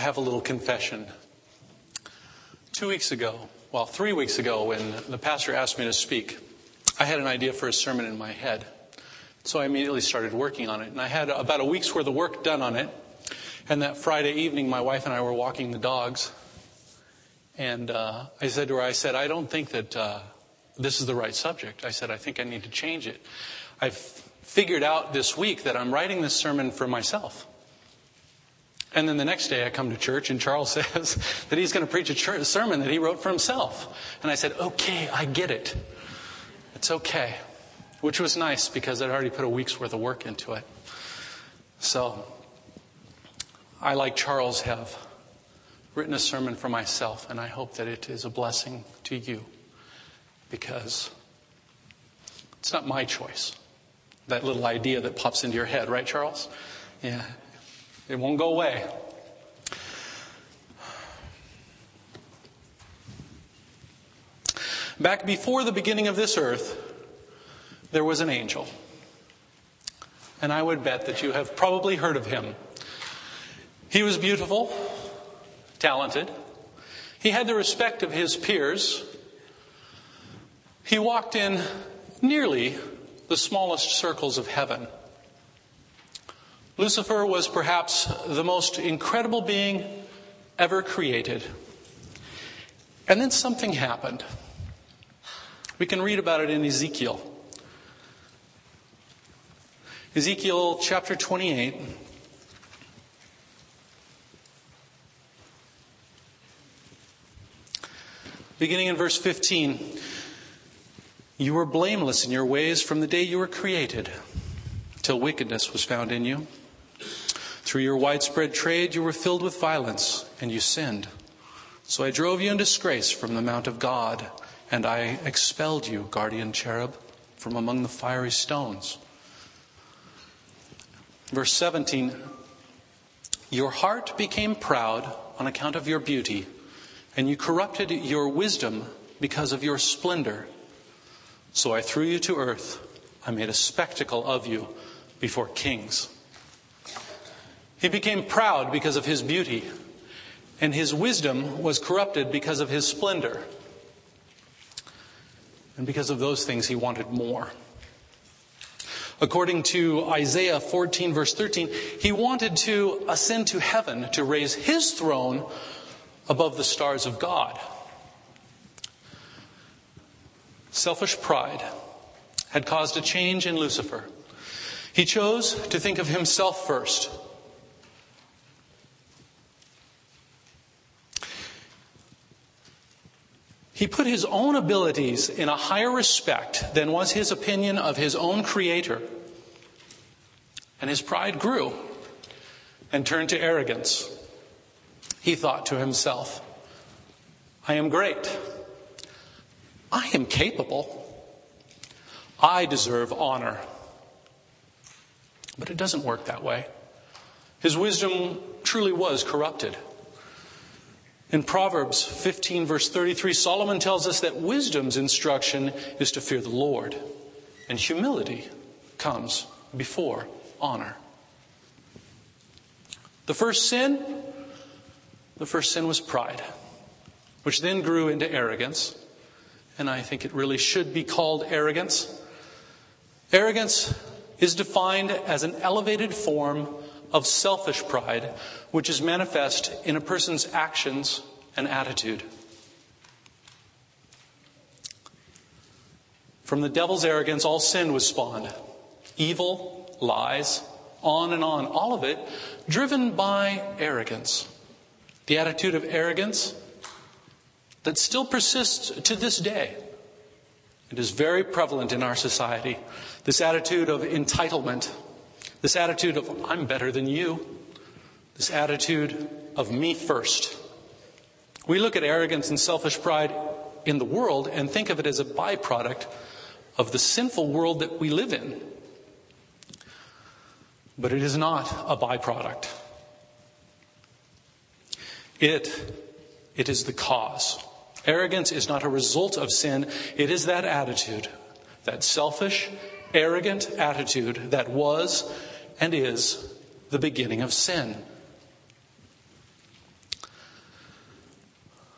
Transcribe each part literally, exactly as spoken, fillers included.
have a little confession. Two weeks ago, well, three weeks ago, when the pastor asked me to speak, I had an idea for a sermon in my head. So I immediately started working on it. And I had about a week's worth of work done on it. And that Friday evening, my wife and I were walking the dogs. And uh, I said to her, I said, I don't think that uh, this is the right subject. I said, I think I need to change it. I've figured out this week that I'm writing this sermon for myself. And then the next day I come to church and Charles says that he's going to preach a, church, a sermon that he wrote for himself. And I said, okay, I get it. It's okay. Which was nice because I'd already put a week's worth of work into it. So I, like Charles, have written a sermon for myself, and I hope that it is a blessing to you because it's not my choice. That little idea that pops into your head, right, Charles? Yeah. It won't go away. Back before the beginning of this earth, there was an angel. And I would bet that you have probably heard of him. He was beautiful, talented. He had the respect of his peers. He walked in nearly the smallest circles of heaven. Lucifer was perhaps the most incredible being ever created. And then something happened. We can read about it in Ezekiel. Ezekiel chapter twenty-eight. Beginning in verse fifteen. You were blameless in your ways from the day you were created, till wickedness was found in you. Through your widespread trade you were filled with violence, and you sinned. So I drove you in disgrace from the mount of God, and I expelled you, guardian cherub, from among the fiery stones. Verse seventeen, your heart became proud on account of your beauty, and you corrupted your wisdom because of your splendor. So I threw you to earth. I made a spectacle of you before kings. He became proud because of his beauty, and his wisdom was corrupted because of his splendor. And because of those things, he wanted more. According to Isaiah fourteen, verse thirteen, he wanted to ascend to heaven to raise his throne above the stars of God. Selfish pride had caused a change in Lucifer. He chose to think of himself first. He put his own abilities in a higher respect than was his opinion of his own creator. And his pride grew and turned to arrogance. He thought to himself, I am great. I am capable. I deserve honor. But it doesn't work that way. His wisdom truly was corrupted. In Proverbs fifteen, verse thirty-three, Solomon tells us that wisdom's instruction is to fear the Lord, and humility comes before honor. The first sin, the first sin was pride, which then grew into arrogance, and I think it really should be called arrogance. Arrogance is defined as an elevated form of selfish pride, which is manifest in a person's actions and attitude. From the devil's arrogance, all sin was spawned. Evil, lies, on and on. All of it driven by arrogance. The attitude of arrogance that still persists to this day. It is very prevalent in our society. This attitude of entitlement. This attitude of, I'm better than you. This attitude of me first. We look at arrogance and selfish pride in the world and think of it as a byproduct of the sinful world that we live in. But it is not a byproduct. It, it is the cause. Arrogance is not a result of sin. It is that attitude, that selfish, arrogant attitude that was and is the beginning of sin.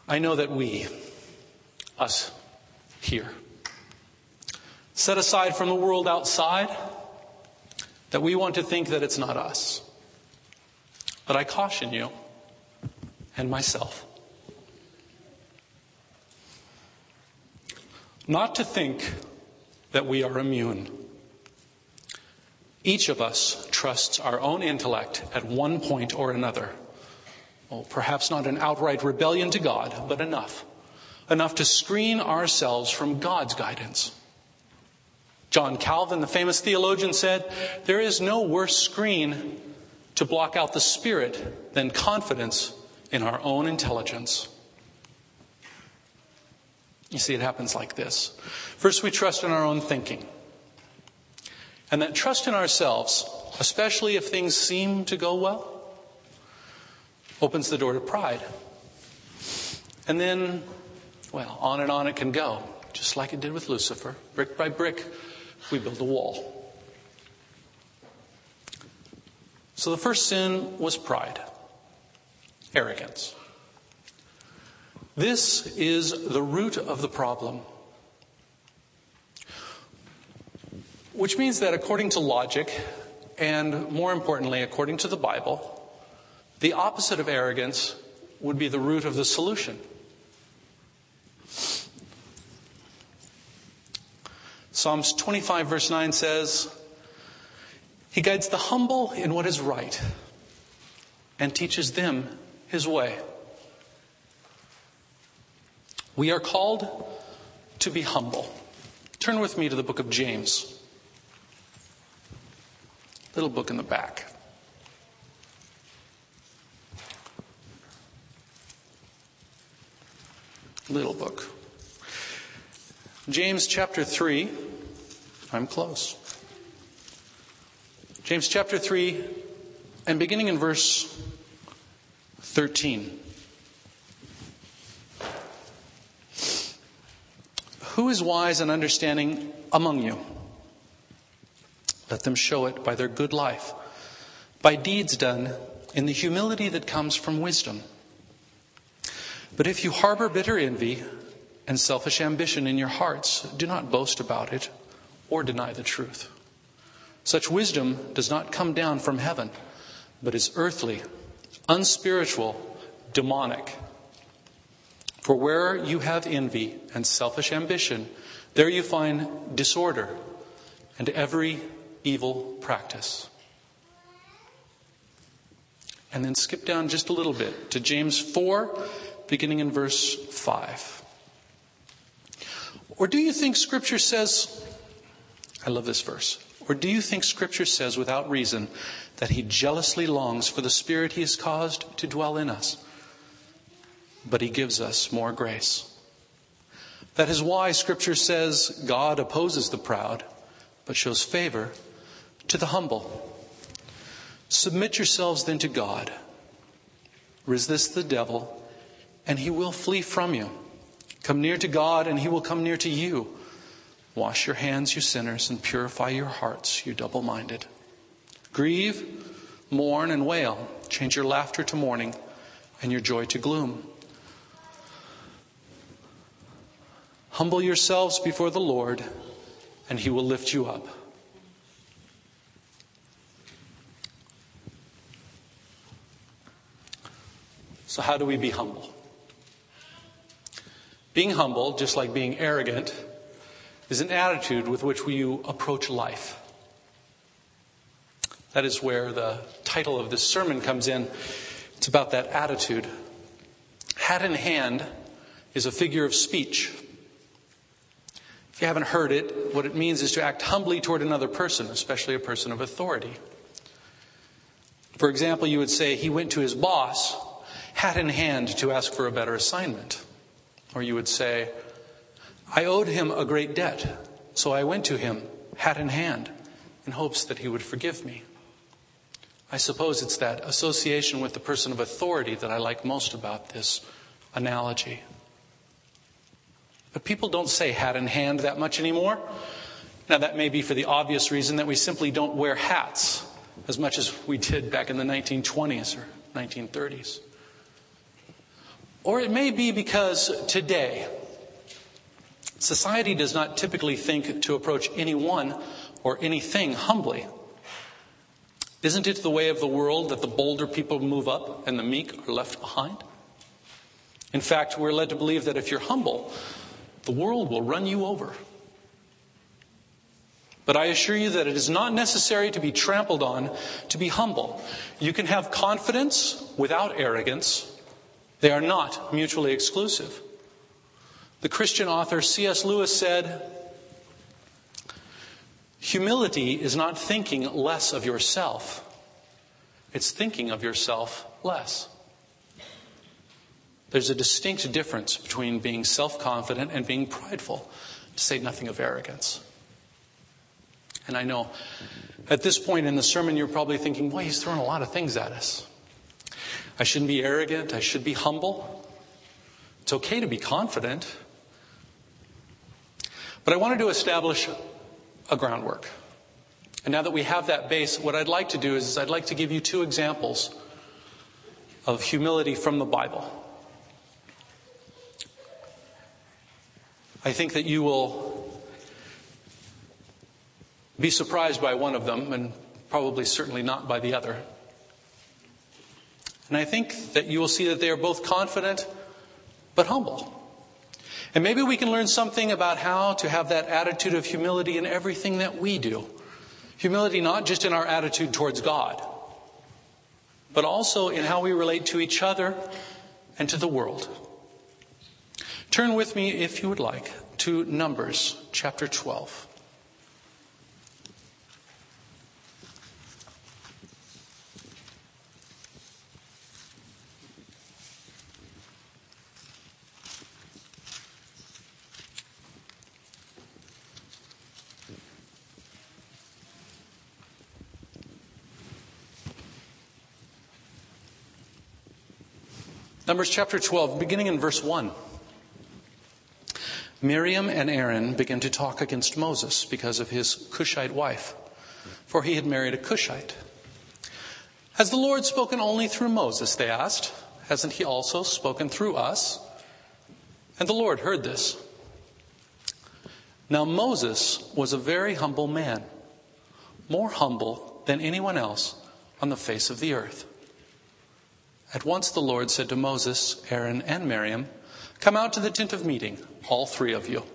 I know that we, us here, set aside from the world outside, that we want to think that it's not us. But I caution you, and myself, not to think that we are immune. Each of us trusts our own intellect at one point or another. Well, perhaps not an outright rebellion to God, but enough. Enough to screen ourselves from God's guidance. John Calvin, the famous theologian, said, "There is no worse screen to block out the Spirit than confidence in our own intelligence." You see, it happens like this. First, we trust in our own thinking. And that trust in ourselves, especially if things seem to go well, opens the door to pride. And then, well, on and on it can go, just like it did with Lucifer. Brick by brick, we build a wall. So the first sin was pride, arrogance. This is the root of the problem. Which means that according to logic, and more importantly, according to the Bible, the opposite of arrogance would be the root of the solution. Psalms twenty-five verse nine says, "He guides the humble in what is right and teaches them his way." We are called to be humble. Turn with me to the book of James. Little book in the back. Little book. James chapter three. I'm close. James chapter three, and beginning in verse thirteen. Who is wise and understanding among you? Let them show it by their good life, by deeds done in the humility that comes from wisdom. But if you harbor bitter envy and selfish ambition in your hearts, do not boast about it or deny the truth. Such wisdom does not come down from heaven, but is earthly, unspiritual, demonic. For where you have envy and selfish ambition, there you find disorder and every evil practice. And then skip down just a little bit to James four, beginning in verse five. Or do you think Scripture says, I love this verse, or do you think Scripture says without reason that He jealously longs for the Spirit He has caused to dwell in us? But He gives us more grace. That is why Scripture says God opposes the proud, but shows favor to the humble. Submit yourselves then to God. Resist the devil, and he will flee from you. Come near to God, and He will come near to you. Wash your hands, you sinners, and purify your hearts, you double-minded. Grieve, mourn, and wail. Change your laughter to mourning, and your joy to gloom. Humble yourselves before the Lord, and He will lift you up. So how do we be humble? Being humble, just like being arrogant, is an attitude with which you approach life. That is where the title of this sermon comes in. It's about that attitude. Hat in hand is a figure of speech. If you haven't heard it, what it means is to act humbly toward another person, especially a person of authority. For example, you would say he went to his boss, hat in hand, to ask for a better assignment. Or you would say, I owed him a great debt, so I went to him, hat in hand, in hopes that he would forgive me. I suppose it's that association with the person of authority that I like most about this analogy. But people don't say hat in hand that much anymore. Now that may be for the obvious reason that we simply don't wear hats as much as we did back in the nineteen twenties or nineteen thirties. Or it may be because today, society does not typically think to approach anyone or anything humbly. Isn't it the way of the world that the bolder people move up and the meek are left behind? In fact, we're led to believe that if you're humble, the world will run you over. But I assure you that it is not necessary to be trampled on to be humble. You can have confidence without arrogance. They are not mutually exclusive. The Christian author C S Lewis said, "Humility is not thinking less of yourself. It's thinking of yourself less." There's a distinct difference between being self-confident and being prideful, to say nothing of arrogance. And I know at this point in the sermon, you're probably thinking, boy, he's throwing a lot of things at us. I shouldn't be arrogant. I should be humble. It's okay to be confident. But I wanted to establish a groundwork. And now that we have that base, what I'd like to do is I'd like to give you two examples of humility from the Bible. I think that you will be surprised by one of them and probably certainly not by the other. And I think that you will see that they are both confident but humble. And maybe we can learn something about how to have that attitude of humility in everything that we do. Humility not just in our attitude towards God, but also in how we relate to each other and to the world. Turn with me, if you would like, to Numbers chapter twelve. Numbers chapter twelve, beginning in verse one. Miriam and Aaron began to talk against Moses because of his Cushite wife, for he had married a Cushite. Has the Lord spoken only through Moses, they asked. Hasn't he also spoken through us? And the Lord heard this. Now Moses was a very humble man, more humble than anyone else on the face of the earth. At once the Lord said to Moses, Aaron, and Miriam, "Come out to the tent of meeting, all three of you."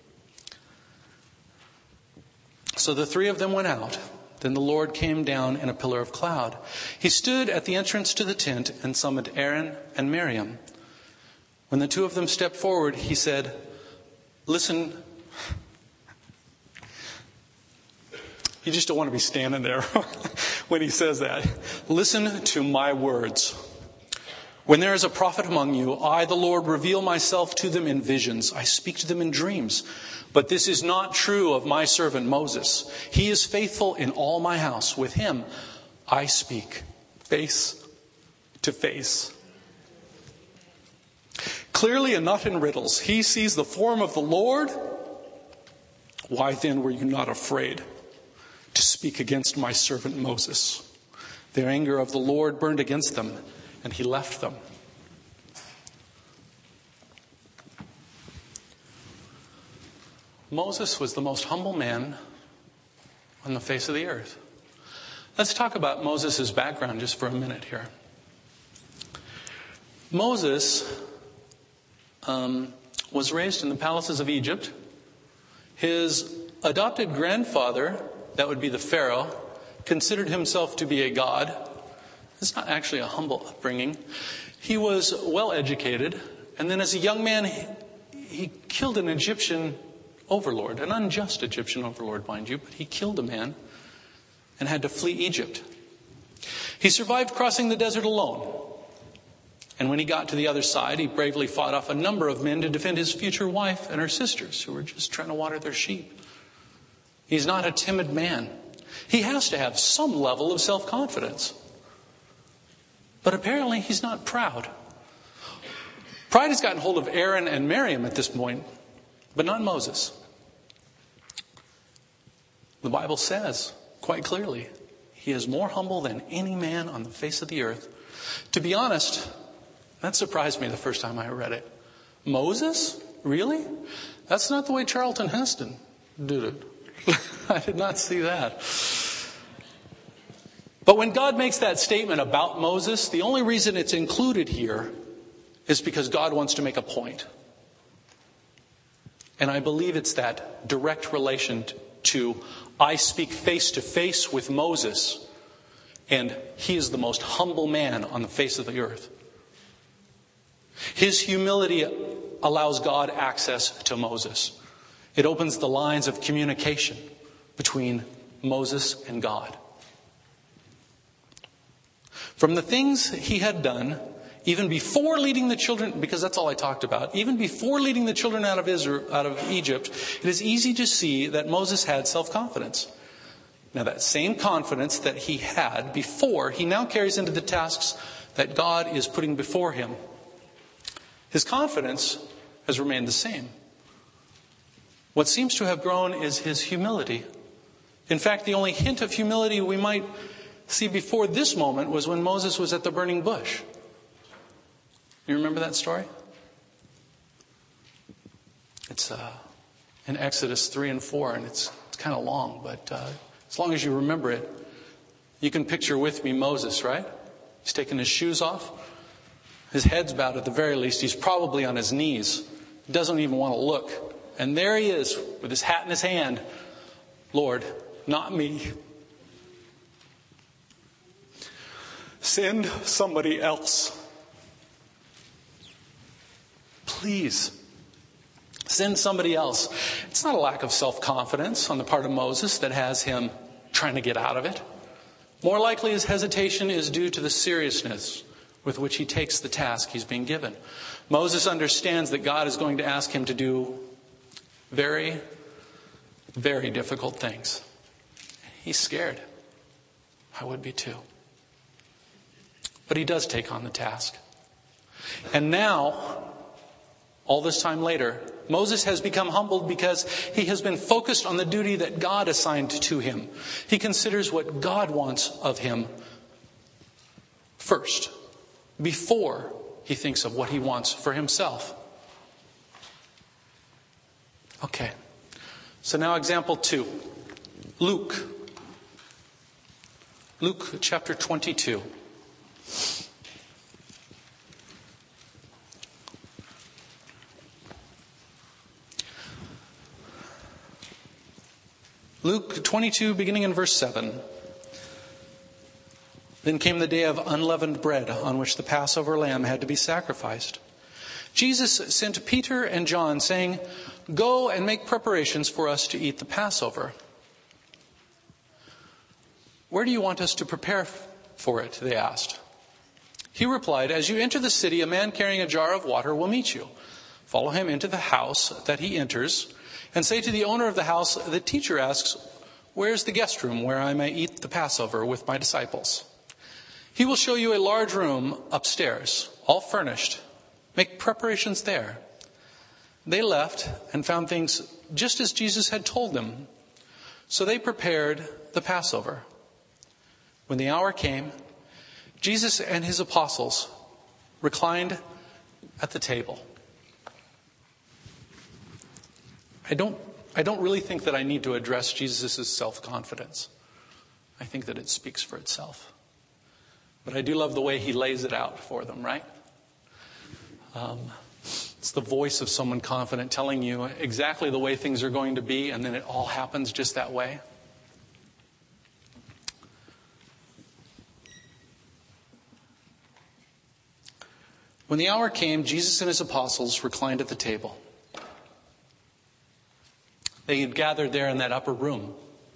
So the three of them went out. Then the Lord came down in a pillar of cloud. He stood at the entrance to the tent and summoned Aaron and Miriam. When the two of them stepped forward, he said, "Listen." You just don't want to be standing there when he says that. "Listen to my words. When there is a prophet among you, I, the Lord, reveal myself to them in visions. I speak to them in dreams. But this is not true of my servant Moses. He is faithful in all my house. With him, I speak face to face. Clearly and not in riddles. He sees the form of the Lord. Why then were you not afraid to speak against my servant Moses?" The anger of the Lord burned against them, and he left them. Moses was the most humble man on the face of the earth. Let's talk about Moses' background just for a minute here. Moses um, was raised in the palaces of Egypt. His adopted grandfather, that would be the Pharaoh, considered himself to be a god. It's not actually a humble upbringing. He was well educated, and then as a young man, he, he killed an Egyptian overlord, an unjust Egyptian overlord, mind you, but he killed a man and had to flee Egypt. He survived crossing the desert alone. And when he got to the other side, he bravely fought off a number of men to defend his future wife and her sisters who were just trying to water their sheep. He's not a timid man. He has to have some level of self-confidence. But apparently he's not proud. Pride has gotten hold of Aaron and Miriam at this point, but not Moses. The Bible says quite clearly, he is more humble than any man on the face of the earth. To be honest, That surprised me the first time I read it. Moses? Really? That's not the way Charlton Heston did it. I did not see that. But when God makes that statement about Moses, the only reason it's included here is because God wants to make a point. And I believe it's that direct relation to, I speak face to face with Moses, and he is the most humble man on the face of the earth. His humility allows God access to Moses. It opens the lines of communication between Moses and God. From the things he had done, even before leading the children, because that's all I talked about, even before leading the children out of Israel, out of Egypt, it is easy to see that Moses had self-confidence. Now that same confidence that he had before, he now carries into the tasks that God is putting before him. His confidence has remained the same. What seems to have grown is his humility. In fact, the only hint of humility we might see before this moment was when Moses was at the burning bush. You remember that story? It's uh, in Exodus three and four, and it's, it's kind of long, but uh, as long as you remember it, you can picture with me Moses, right? He's taking his shoes off. His head's bowed at the very least. He's probably on his knees. He doesn't even want to look. And there he is with his hat in his hand. Lord, not me. Send somebody else. Please. Send somebody else. It's not a lack of self-confidence on the part of Moses that has him trying to get out of it. More likely his hesitation is due to the seriousness with which he takes the task he's being given. Moses understands that God is going to ask him to do very, very difficult things. He's scared. I would be too. But he does take on the task. And now, all this time later, Moses has become humbled because he has been focused on the duty that God assigned to him. He considers what God wants of him first, before he thinks of what he wants for himself. Okay. So now example two. Luke. Luke chapter twenty-two. Luke twenty-two, beginning in verse seven. Then came the day of unleavened bread, on which the Passover lamb had to be sacrificed. Jesus sent Peter and John, saying, "Go and make preparations for us to eat the Passover." "Where do you want us to prepare for it?" they asked. He replied, "As you enter the city, a man carrying a jar of water will meet you. Follow him into the house that he enters, and say to the owner of the house, 'The teacher asks, where's the guest room where I may eat the Passover with my disciples?' He will show you a large room upstairs, all furnished. Make preparations there." They left and found things just as Jesus had told them. So they prepared the Passover. When the hour came, Jesus and his apostles reclined at the table. I don't, I don't really think that I need to address Jesus' self-confidence. I think that it speaks for itself. But I do love the way he lays it out for them, right? Um, it's the voice of someone confident telling you exactly the way things are going to be, and then it all happens just that way. When the hour came, Jesus and his apostles reclined at the table. They had gathered there in that upper room.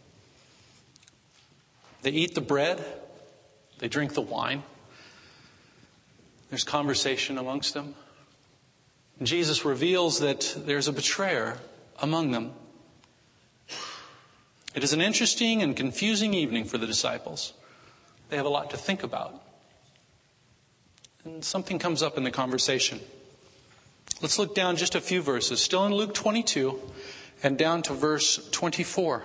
They eat the bread. They drink the wine. There's conversation amongst them. Jesus reveals that there's a betrayer among them. It is an interesting and confusing evening for the disciples. They have a lot to think about. And something comes up in the conversation. Let's look down just a few verses. Still in Luke twenty-two and down to verse twenty-four.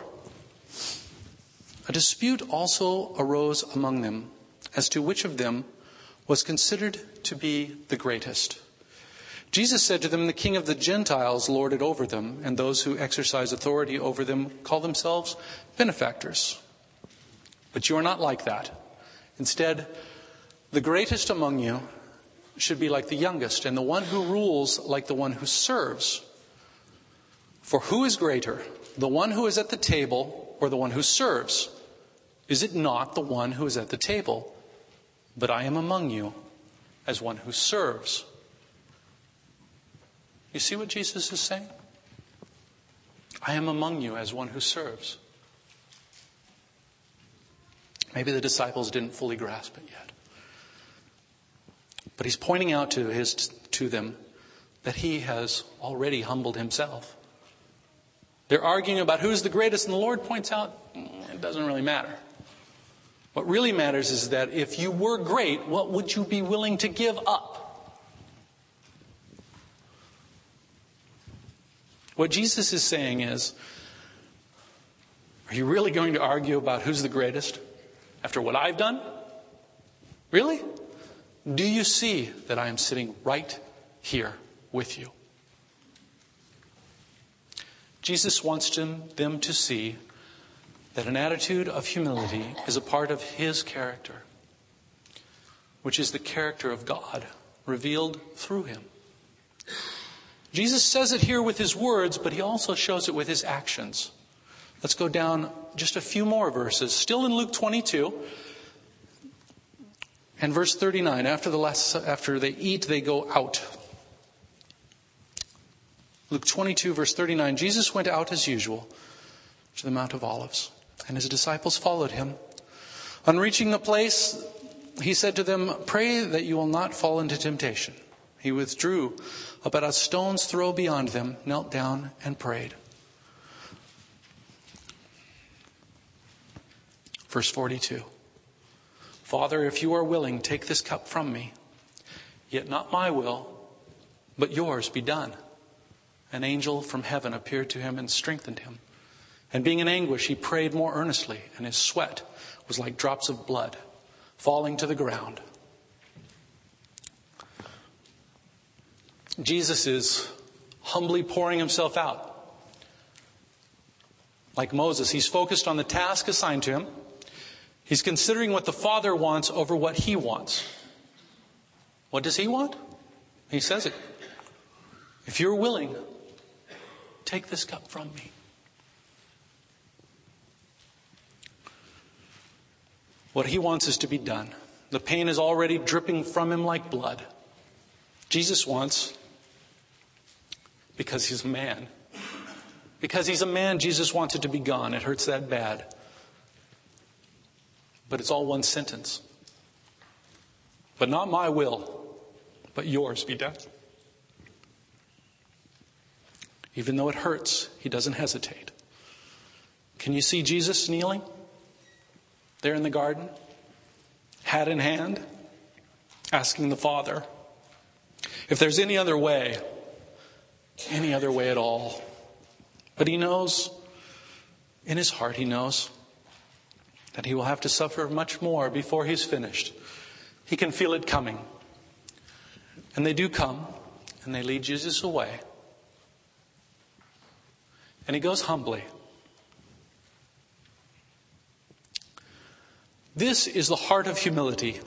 A dispute also arose among them as to which of them was considered to be the greatest. Jesus said to them, "The king of the Gentiles lord it over them, and those who exercise authority over them call themselves benefactors. But you are not like that. Instead, the greatest among you should be like the youngest, and the one who rules like the one who serves. For who is greater, the one who is at the table or the one who serves? Is it not the one who is at the table? But I am among you as one who serves." You see what Jesus is saying? I am among you as one who serves. Maybe the disciples didn't fully grasp it yet. But he's pointing out to his to them that he has already humbled himself. They're arguing about who's the greatest, and the Lord points out it doesn't really matter. What really matters is that if you were great, what would you be willing to give up? What Jesus is saying is, are you really going to argue about who's the greatest after what I've done? Really? Do you see that I am sitting right here with you? Jesus wants them to see that an attitude of humility is a part of his character, which is the character of God revealed through him. Jesus says it here with his words, but he also shows it with his actions. Let's go down just a few more verses. Still in Luke twenty-two and verse thirty-nine. After the last, after they eat, they go out. Luke twenty-two, verse thirty-nine. Jesus went out as usual to the Mount of Olives, and his disciples followed him. On reaching the place, he said to them, "Pray that you will not fall into temptation." He withdrew about a stone's throw beyond them, knelt down, and prayed. Verse forty-two. "Father, if you are willing, take this cup from me. Yet not my will, but yours be done." An angel from heaven appeared to him and strengthened him. And being in anguish, he prayed more earnestly, and his sweat was like drops of blood falling to the ground. Jesus is humbly pouring himself out. Like Moses, he's focused on the task assigned to him. He's considering what the Father wants over what he wants. What does he want? He says it. If you're willing, take this cup from me. What he wants is to be done. The pain is already dripping from him like blood. Jesus wants, because he's a man. Because he's a man, Jesus wants it to be gone. It hurts that bad. But it's all one sentence. But not my will, but yours be done. Even though it hurts, he doesn't hesitate. Can you see Jesus kneeling there in the garden, hat in hand, asking the Father, if there's any other way, any other way at all. But he knows, in his heart he knows, that he will have to suffer much more before he's finished. He can feel it coming. And they do come, and they lead Jesus away. And he goes humbly. This is the heart of humility.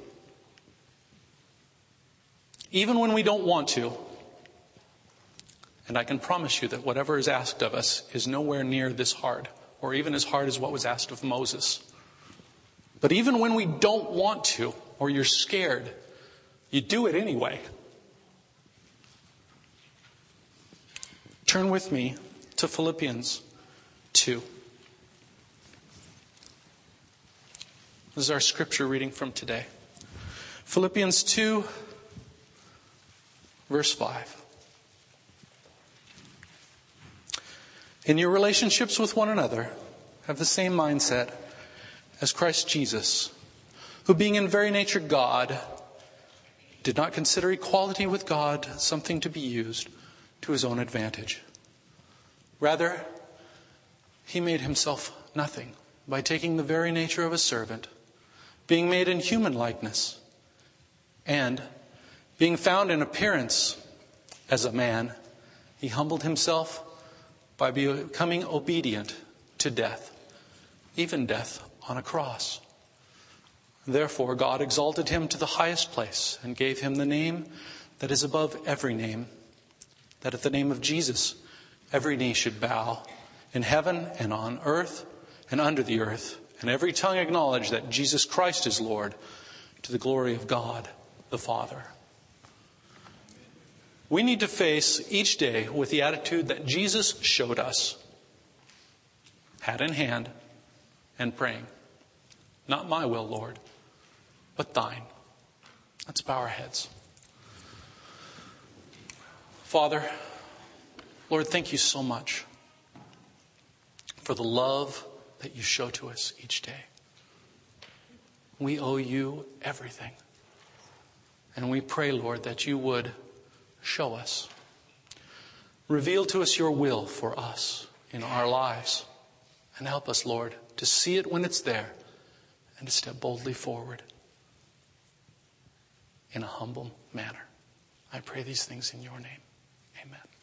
Even when we don't want to. And I can promise you that whatever is asked of us is nowhere near this hard, or even as hard as what was asked of Moses. But even when we don't want to, or you're scared, you do it anyway. Turn with me to Philippians two. This is our scripture reading from today. Philippians two, verse five. In your relationships with one another, have the same mindset as Christ Jesus, who being in very nature God, did not consider equality with God something to be used to his own advantage. Rather, he made himself nothing by taking the very nature of a servant, being made in human likeness, And being found in appearance as a man, he humbled himself by becoming obedient to death, even death on a cross. Therefore, God exalted him to the highest place and gave him the name that is above every name, that at the name of Jesus every knee should bow, in heaven and on earth and under the earth, and every tongue acknowledge that Jesus Christ is Lord, to the glory of God the Father. We need to face each day with the attitude that Jesus showed us, hat in hand and praying, not my will, Lord, but thine. Let's bow our heads. Father, Lord, thank you so much for the love that you show to us each day. We owe you everything. And we pray, Lord, that you would show us. Reveal to us your will for us in our lives. And help us, Lord, to see it when it's there and to step boldly forward in a humble manner. I pray these things in your name. Amen.